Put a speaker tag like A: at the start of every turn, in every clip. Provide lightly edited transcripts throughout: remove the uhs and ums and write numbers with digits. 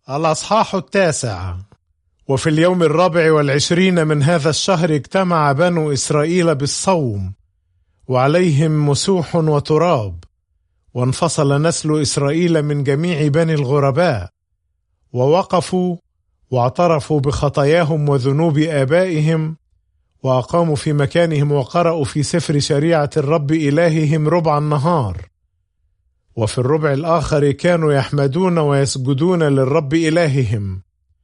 A: الأصحاح 9. وفي اليوم 24 من هذا الشهر اجتمع بنو إسرائيل بالصوم، وعليهم مسوح وتراب، وانفصل نسل إسرائيل من جميع بني الغرباء، ووقفوا واعترفوا بخطاياهم وذنوب آبائهم، وأقاموا في مكانهم وقرأوا في سفر شريعة الرب إلههم ربع النهار. وفي الربع الآخر كانوا يحمدون ويسجدون للرب إلههم.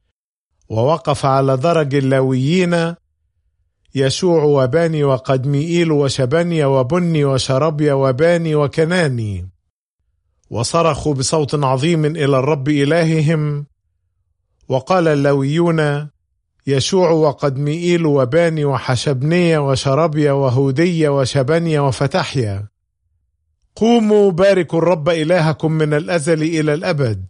A: ووقف على درج اللاويين يشوع وباني وقدميئيل وشبنيا وبني وشربيا وباني وكناني، وصرخوا بصوت عظيم إلى الرب إلههم. وقال اللاويون يشوع وقدميئيل وباني وحشبنيا وشربيا وهوديا وشبنيا وفتحيا: قوموا باركوا الرب إلهكم من الأزل إلى الأبد،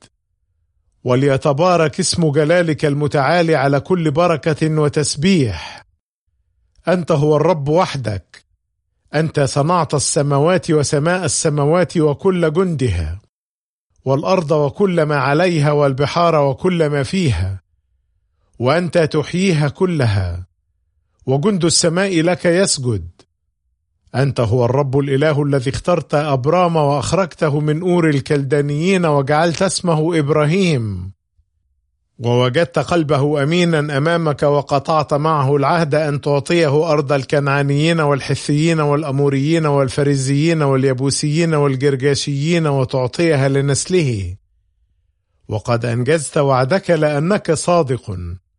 A: وليتبارك اسم جلالك المتعالي على كل بركة وتسبيح. أنت هو الرب وحدك، أنت صنعت السماوات وسماء السماوات وكل جندها، والأرض وكل ما عليها، والبحار وكل ما فيها، وأنت تحييها كلها، وجند السماء لك يسجد. أنت هو الرب الإله الذي اخترت أبرام وأخرجته من أور الكلدانيين وجعلت اسمه إبراهيم، ووجدت قلبه أمينا أمامك، وقطعت معه العهد أن تعطيه أرض الكنعانيين والحثيين والأموريين والفريزيين واليبوسيين والجرجاشيين، وتعطيها لنسله. وقد أنجزت وعدك لأنك صادق،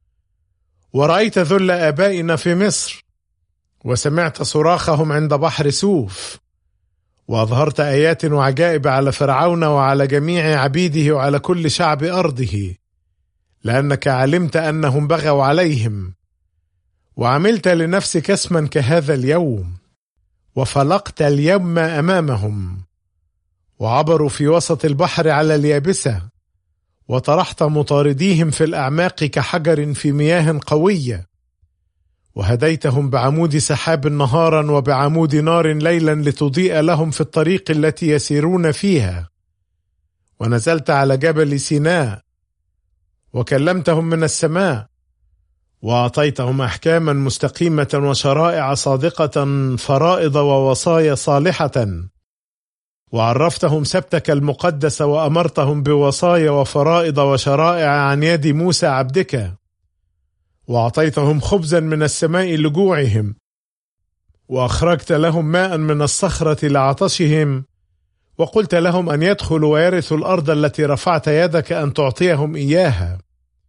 A: ورأيت ذل آبائنا في مصر، وسمعت صراخهم عند بحر سوف، وأظهرت آيات وعجائب على فرعون وعلى جميع عبيده وعلى كل شعب أرضه، لأنك علمت أنهم بغوا عليهم، وعملت لنفسك اسما كهذا اليوم، وفلقت اليم أمامهم، وعبروا في وسط البحر على اليابسة، وطرحت مطارديهم في الأعماق كحجر في مياه قوية، وهديتهم بعمود سحاب نهارا وبعمود نار ليلا لتضيء لهم في الطريق التي يسيرون فيها. ونزلت على جبل سيناء وكلمتهم من السماء، وأعطيتهم أحكاما مستقيمة وشرائع صادقة، فرائض ووصايا صالحة، وعرفتهم سبتك المقدس، وأمرتهم بوصايا وفرائض وشرائع عن يد موسى عبدك، وأعطيتهم خبزا من السماء لجوعهم، وأخرجت لهم ماء من الصخرة لعطشهم، وقلت لهم أن يدخلوا ويرثوا الأرض التي رفعت يدك أن تعطيهم إياها.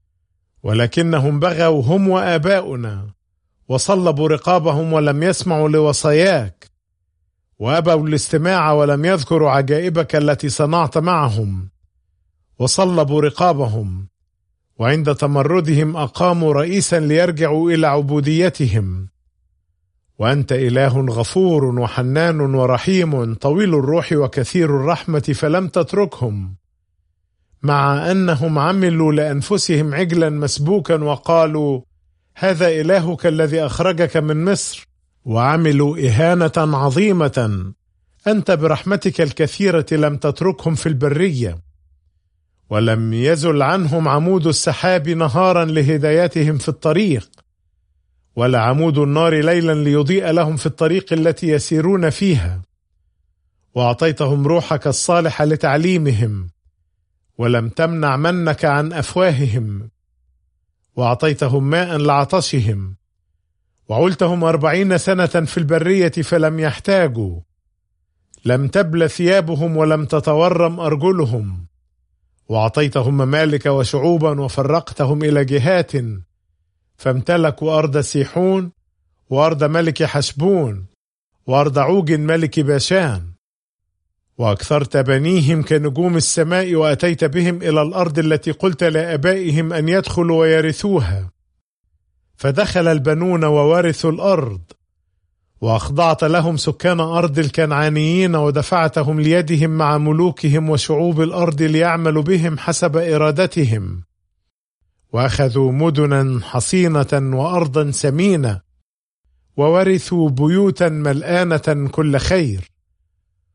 A: ولكنهم بغوا هم وآباؤنا، وصلبوا رقابهم ولم يسمعوا لوصاياك، وأبوا الاستماع ولم يذكروا عجائبك التي صنعت معهم، وصلبوا رقابهم. وعند تمردهم أقاموا رئيسا ليرجعوا إلى عبوديتهم. وأنت إله غفور وحنان ورحيم، طويل الروح وكثير الرحمة، فلم تتركهم، مع أنهم عملوا لأنفسهم عجلا مسبوكا، وقالوا هذا إلهك الذي أخرجك من مصر، وعملوا إهانة عظيمة. أنت برحمتك الكثيرة لم تتركهم في البرية، ولم يزل عنهم عمود السحاب نهارا لهدايتهم في الطريق، ولا عمود النار ليلا ليضيء لهم في الطريق التي يسيرون فيها. وأعطيتهم روحك الصالح لتعليمهم، ولم تمنع منك عن أفواههم. وأعطيتهم ماء لعطشهم، وعلتهم 40 سنة في البرية فلم يحتاجوا. لم تبل ثيابهم ولم تتورم أرجلهم. وأعطيتهم ممالك وشعوبا، وفرقتهم إلى جهات، فامتلكوا أرض سيحون، وأرض ملك حشبون، وأرض عوج ملك باشان. وأكثرت بنيهم كنجوم السماء، وأتيت بهم إلى الأرض التي قلت لآبائهم أن يدخلوا ويرثوها، فدخل البنون وورثوا الأرض. وأخضعت لهم سكان أرض الكنعانيين، ودفعتهم ليدهم مع ملوكهم وشعوب الأرض ليعملوا بهم حسب إرادتهم. وأخذوا مدنا حصينة وأرضا سمينة، وورثوا بيوتا ملآنة كل خير،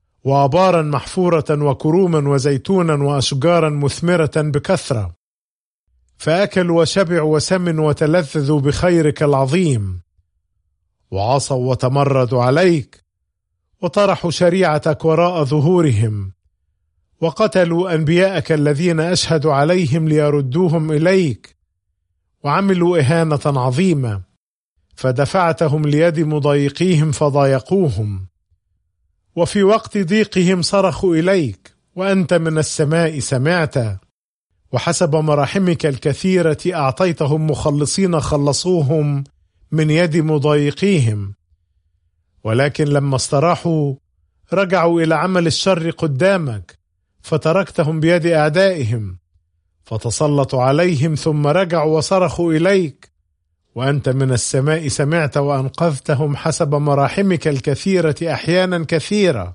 A: وآبارا محفورة وكروما وزيتونا وأشجارا مثمرة بكثرة. فأكلوا وشبعوا وسمنوا وتلذذوا بخيرك العظيم، وعصوا وتمردوا عليك، وطرحوا شريعتك وراء ظهورهم، وقتلوا أنبياءك الذين أشهدوا عليهم ليردوهم إليك، وعملوا إهانة عظيمة، فدفعتهم ليد مضايقيهم فضايقوهم، وفي وقت ضيقهم صرخوا إليك، وأنت من السماء سمعت، وحسب مراحمك الكثيرة أعطيتهم مخلصين خلصوهم من يد مضايقيهم، ولكن لما استراحوا رجعوا إلى عمل الشر قدامك، فتركتهم بيد أعدائهم، فتسلطوا عليهم ثم رجعوا وصرخوا إليك، وأنت من السماء سمعت وأنقذتهم حسب مراحمك الكثيرة أحيانا كثيرة،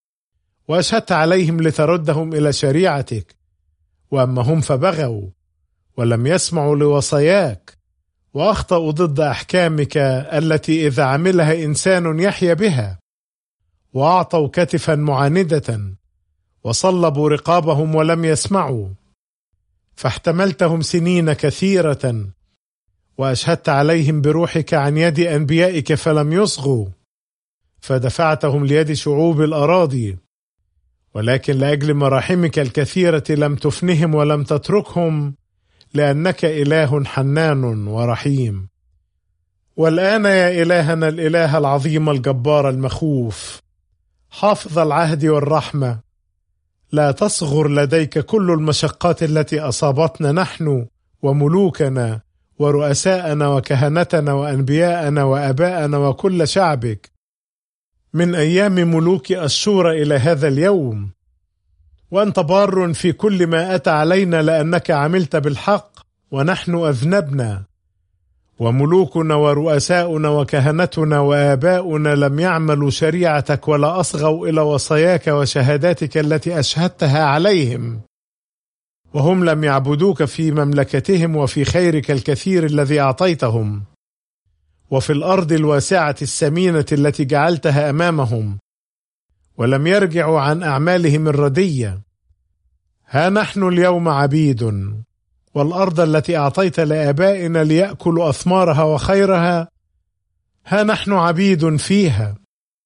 A: وأشهدت عليهم لتردهم إلى شريعتك، وأما هم فبغوا ولم يسمعوا لوصاياك، وأخطأوا ضد أحكامك التي إذا عملها إنسان يحيا بها، وأعطوا كتفا معاندة، وصلبوا رقابهم ولم يسمعوا، فاحتملتهم سنين كثيرة، وأشهدت عليهم بروحك عن يد أنبيائك فلم يصغوا، فدفعتهم ليد شعوب الأراضي، ولكن لأجل مراحمك الكثيرة لم تفنهم ولم تتركهم، لأنك إله حنان ورحيم. والآن يا إلهنا الإله العظيم الجبار المخوف، حافظ العهد والرحمة، لا تصغر لديك كل المشقات التي أصابتنا نحن وملوكنا ورؤساءنا وكهنتنا وأنبياءنا وأباءنا وكل شعبك من أيام ملوك أشور إلى هذا اليوم، وأنت بار في كل ما أتى علينا، لأنك عملت بالحق ونحن أذنبنا، وملوكنا ورؤساؤنا وكهنتنا وآباؤنا لم يعملوا شريعتك ولا أصغوا إلى وصاياك وشهاداتك التي أشهدتها عليهم، وهم لم يعبدوك في مملكتهم وفي خيرك الكثير الذي أعطيتهم، وفي الأرض الواسعة السمينة التي جعلتها أمامهم، ولم يرجعوا عن أعمالهم الردية. ها نحن اليوم عبيد، والأرض التي أعطيت لآبائنا ليأكلوا أثمارها وخيرها، ها نحن عبيد فيها،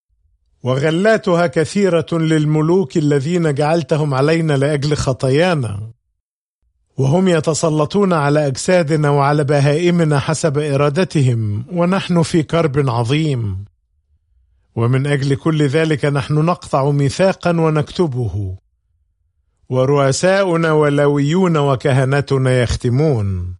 A: وغلاتها كثيرة للملوك الذين جعلتهم علينا لأجل خطايانا، وهم يتسلطون على أجسادنا وعلى بهائمنا حسب إرادتهم، ونحن في كرب عظيم. ومن أجل كل ذلك نحن نقطع ميثاقا ونكتبه، ورؤساؤنا ولويون وكهنتنا يختمون.